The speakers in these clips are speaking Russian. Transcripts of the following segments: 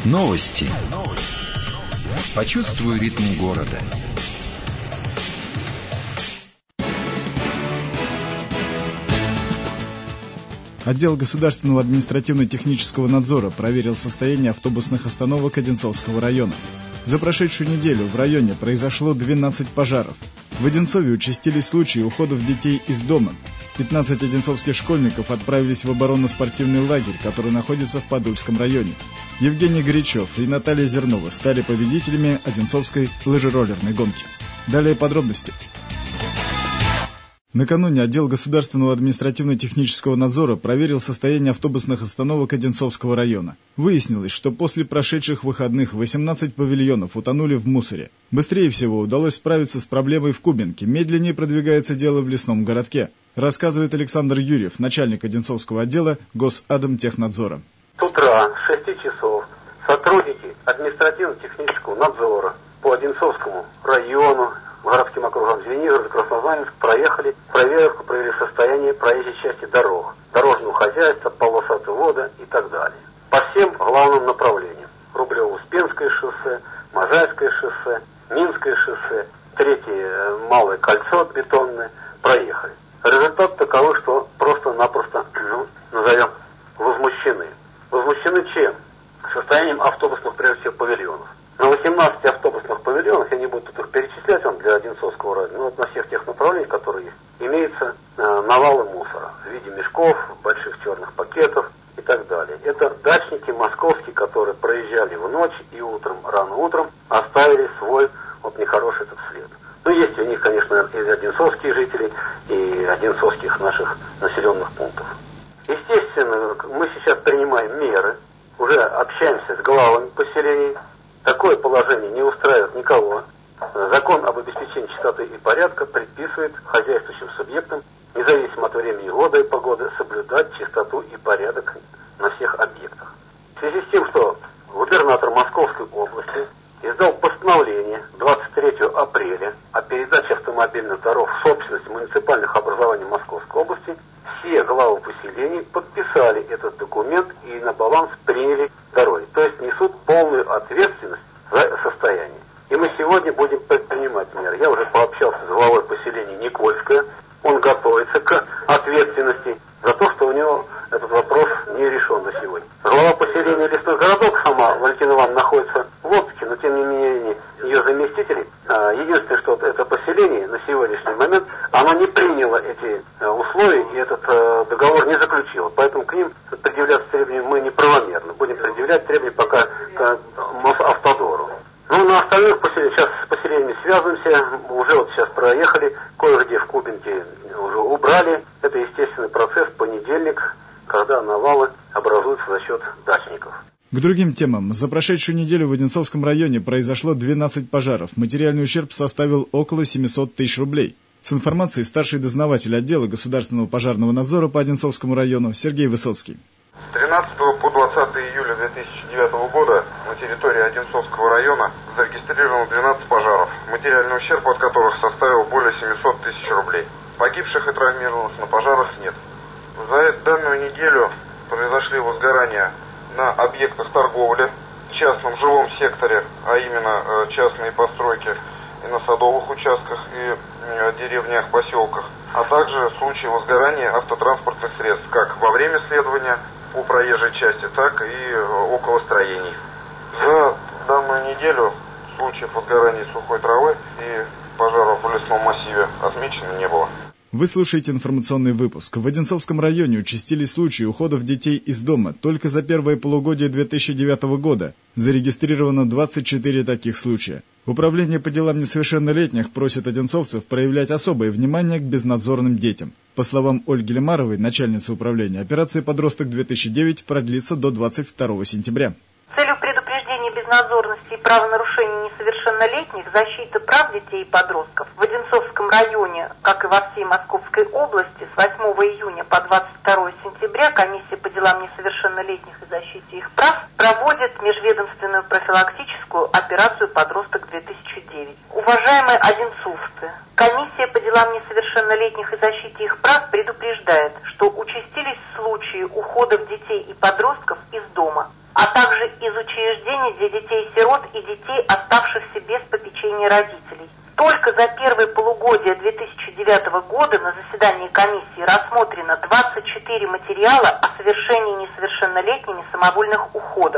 Новости. Почувствуй ритм города. Отдел государственного административно-технического надзора проверил состояние автобусных остановок Одинцовского района. За прошедшую неделю в районе произошло 12 пожаров. В Одинцове участились случаи уходов детей из дома. 15 одинцовских школьников отправились в оборонно-спортивный лагерь, который находится в Подольском районе. Евгений Горячев и Наталья Зернова стали победителями Одинцовской лыжероллерной гонки. Далее подробности. Накануне отдел государственного административно-технического надзора проверил состояние автобусных остановок Одинцовского района. Выяснилось, что после прошедших выходных 18 павильонов утонули в мусоре. Быстрее всего удалось справиться с проблемой в Кубинке, медленнее продвигается дело в лесном городке, рассказывает Александр Юрьев, начальник Одинцовского отдела Госадмтехнадзора. С утра, с 6 часов, сотрудники административно-технического надзора по Одинцовскому району, городским округам Звенигород, Краснознаменск проехали проверку, провели состояние проезжей части дорог, дорожного хозяйства, полосотовода и так далее. По всем главным направлениям. Рублево-Успенское шоссе, Можайское шоссе, Минское шоссе, третье Малое кольцо бетонное проехали. Результат таковы, что просто-напросто, назовем, возмущены. Возмущены чем? Состоянием автобусных, прежде всего, павильонов. На 18 автобусных павильонах, я не буду тут их перечислять вам для Одинцовского района, но вот на всех тех направлениях, которые есть, имеются навалы мусора в виде мешков, больших черных пакетов и так далее. Это дачники московские, которые проезжали в ночь и утром, рано утром, оставили свой вот нехороший этот след. Ну, есть у них, конечно, и одинцовские жители, и одинцовских наших населенных пунктов. Естественно, мы сейчас принимаем меры, уже общаемся с главами поселений. Такое положение не устраивает никого. Закон об обеспечении чистоты и порядка предписывает хозяйствующим субъектам, независимо от времени года и погоды, соблюдать чистоту и порядок на всех объектах. В связи с тем, что губернатор Московской области издал постановление 23 апреля о передаче автомобильных дорог в собственность муниципальных образований Московской области, все главы поселений подписали этот документ и на баланс приняли дороги. То есть несут полную ответственность за состояние. И мы сегодня будем предпринимать меры. Я уже пообщался с главой поселения Никольское. Он готовится к ответственности за то, что у него этот вопрос не решен на сегодня. Глава поселения Лесной городок сама, Валентина Ивановна, находится в отпуске, но тем не менее ее заместители. Единственное, что это поселение на сегодняшний момент, оно не приняло эти условия и этот договор не заключило. Поэтому к ним предъявляться требования мы неправомерно. Будем предъявлять требования пока к Мосавтодору. Ну, на остальных поселениях, сейчас с поселениями связываемся, уже вот сейчас проехали, кое-где в Кубинке уже убрали. Это естественный процесс, понедельник, когда навалы образуются за счет дачников. К другим темам. За прошедшую неделю в Одинцовском районе произошло 12 пожаров. Материальный ущерб составил около 700 тысяч рублей. С информацией старший дознаватель отдела государственного пожарного надзора по Одинцовскому району Сергей Высоцкий. С 13 по 20 июля 2009 года на территории Одинцовского района зарегистрировано 12 пожаров, материальный ущерб от которых составил более 700 тысяч рублей. Погибших и травмированных на пожарах нет. За данную неделю произошли возгорания на объектах торговли, в частном жилом секторе, а именно частные постройки, и на садовых участках, и деревнях, поселках, а также случаи возгорания автотранспортных средств, как во время следования по проезжей части, так и около строений. За данную неделю случаев возгорания сухой травы и пожаров в лесном массиве отмечено не было. Вы слушаете информационный выпуск. В Одинцовском районе участились случаи уходов детей из дома. Только за первое полугодие 2009 года зарегистрировано 24 таких случая. Управление по делам несовершеннолетних просит одинцовцев проявлять особое внимание к безнадзорным детям. По словам Ольги Лемаровой, начальницы управления, операция «Подросток-2009» продлится до 22 сентября. Целью предупреждения безнадзорности и правонарушений несовершеннолетних, защиты прав детей и подростков в Одинцовском районе, как и во всей Московской области, с 8 июня по 22 сентября Комиссия по делам несовершеннолетних и защите их прав проводит межведомственную профилактическую операцию «Подросток-2009». Уважаемые одинцовцы, Комиссия по делам несовершеннолетних и защите их прав предупреждает, что участились случаи уходов детей и подростков из дома, а также изучения учреждений для детей-сирот и детей, оставшихся без попечения родителей. Только за первое полугодие 2009 года на заседании комиссии рассмотрено 24 материала о совершении несовершеннолетними самовольных уходов.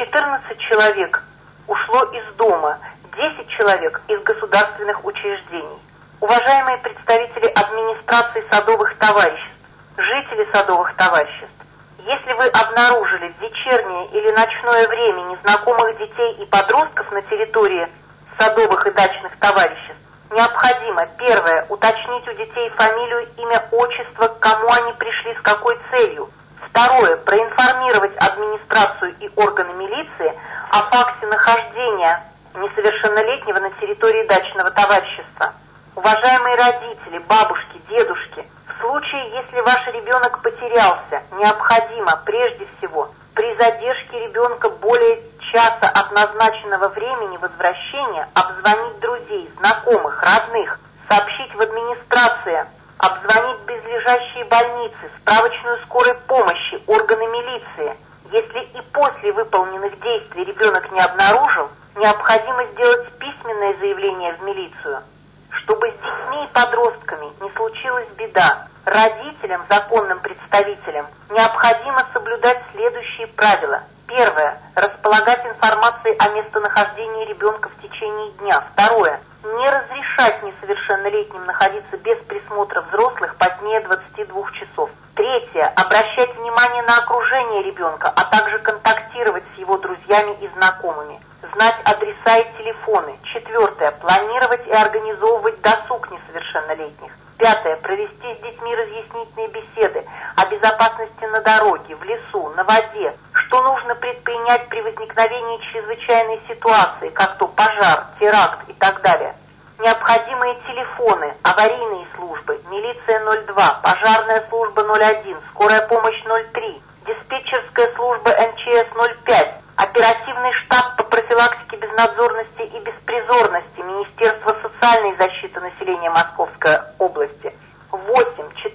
14 человек ушло из дома, 10 человек из государственных учреждений. Уважаемые представители администрации садовых товариществ, жители садовых товариществ, если вы обнаружили в вечернее или ночное время незнакомых детей и подростков на территории садовых и дачных товариществ, необходимо, первое, уточнить у детей фамилию, имя, отчество, к кому они пришли, с какой целью. Второе, проинформировать администрацию и органы милиции о факте нахождения несовершеннолетнего на территории дачного товарищества. Уважаемые родители, бабушки, дедушки, в случае, если ваш ребенок потерялся, необходимо, прежде всего, при задержке ребенка более часа от назначенного времени возвращения обзвонить друзей, знакомых, родных, сообщить в администрацию, обзвонить близлежащие больницы, справочную скорой помощи, органы милиции. Если и после выполненных действий ребенок не обнаружил, необходимо сделать письменное заявление в милицию. Чтобы с детьми и подростками не случилась беда, родителям, законным представителям, необходимо соблюдать следующие правила. Первое. Располагать информацией о местонахождении ребенка в течение дня. Второе. Не разрешать несовершеннолетним находиться без присмотра взрослых позднее 22 часов. Третье. Обращать внимание на окружение ребенка, а также контактировать с его друзьями и знакомыми. Знать адреса и телефоны. Четвертое. Планировать и организовывать досуг несовершеннолетних. Пятое. Провести с детьми разъяснительные беседы о безопасности на дороге, в лесу, на воде. Что нужно предпринять при возникновении чрезвычайной ситуации, как то пожар, теракт и так далее. Необходимые телефоны, аварийные службы, милиция 02, пожарная служба 01, скорая помощь 03, диспетчерская служба МЧС 05, оперативный штаб по профилактике безнадзорности и беспризорности Министерства социальной защиты населения Московской области 8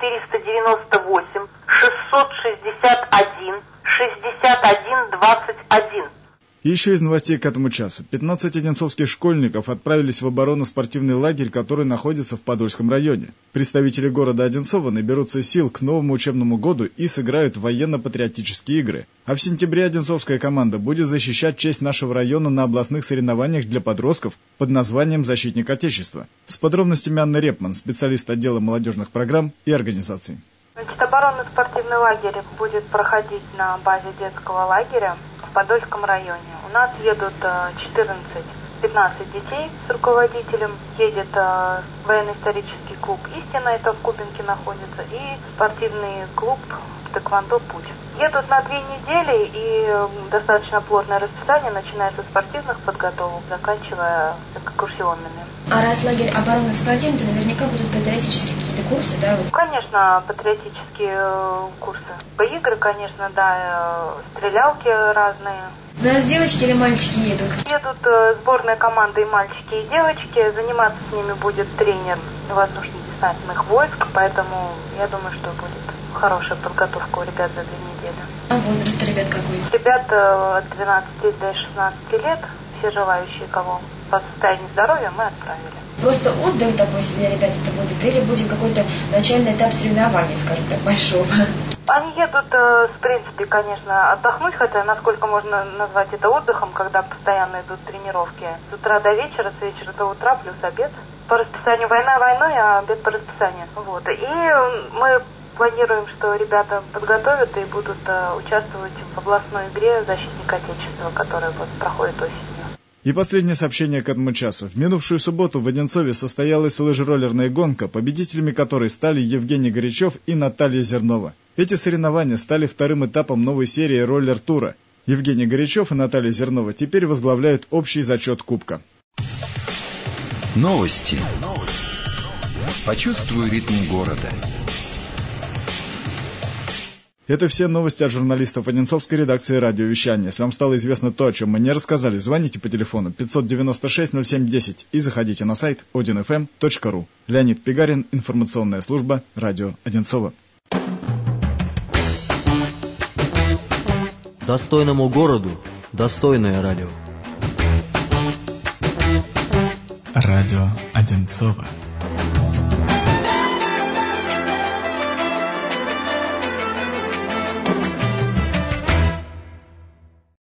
498 661 61 21. И еще из новостей к этому часу. 15 одинцовских школьников отправились в оборонно-спортивный лагерь, который находится в Подольском районе. Представители города Одинцово наберутся сил к новому учебному году и сыграют в военно-патриотические игры. А в сентябре одинцовская команда будет защищать честь нашего района на областных соревнованиях для подростков под названием «Защитник Отечества». С подробностями Анна Репман, специалист отдела молодежных программ и организаций. Оборонно-спортивный лагерь будет проходить на базе детского лагеря в Подольском районе. У нас едут 15 детей с руководителем. Едет военно-исторический клуб «Истина», это в Кубинке находится, и спортивный клуб «Тэквондо Путь». Едут на 2 недели, и достаточно плотное расписание, начиная со спортивных подготовок, заканчивая экскурсионными. А раз лагерь оборонно-спортивный, то наверняка будут патриотические какие-то курсы, да? Конечно, патриотические курсы. Игры, конечно, да, стрелялки разные. У нас девочки или мальчики едут? Едут сборная команда и мальчики, и девочки. Заниматься с ними будет тренер воздушно-десантных войск, поэтому я думаю, что будет хорошая подготовка у ребят за 2 недели. А возраст ребят какой? Ребят от 12 до 16 лет, все желающие, кого по состоянию здоровья, мы отправили. Просто отдых такой себе, ребят, это будет, или будет какой-то начальный этап соревнований, скажем так, большого? Они едут, в принципе, конечно, отдохнуть, хотя насколько можно назвать это отдыхом, когда постоянно идут тренировки. С утра до вечера, с вечера до утра, плюс обед. По расписанию война войной, а обед по расписанию. Вот. И мы планируем, что ребята подготовят и будут участвовать в областной игре «Защитник Отечества», которая проходит осенью. И последнее сообщение к этому часу. В минувшую субботу в Одинцове состоялась лыжероллерная гонка, победителями которой стали Евгений Горячев и Наталья Зернова. Эти соревнования стали вторым этапом новой серии роллер-тура. Евгений Горячев и Наталья Зернова теперь возглавляют общий зачет Кубка. Новости. Почувствуй ритм города. Это все новости от журналистов Одинцовской редакции радиовещания. Если вам стало известно то, о чем мы не рассказали, звоните по телефону 596-07-10 и заходите на сайт odinfm.ru. Леонид Пигарин, информационная служба «Радио Одинцово». Достойному городу Достойное радио. Радио Одинцово.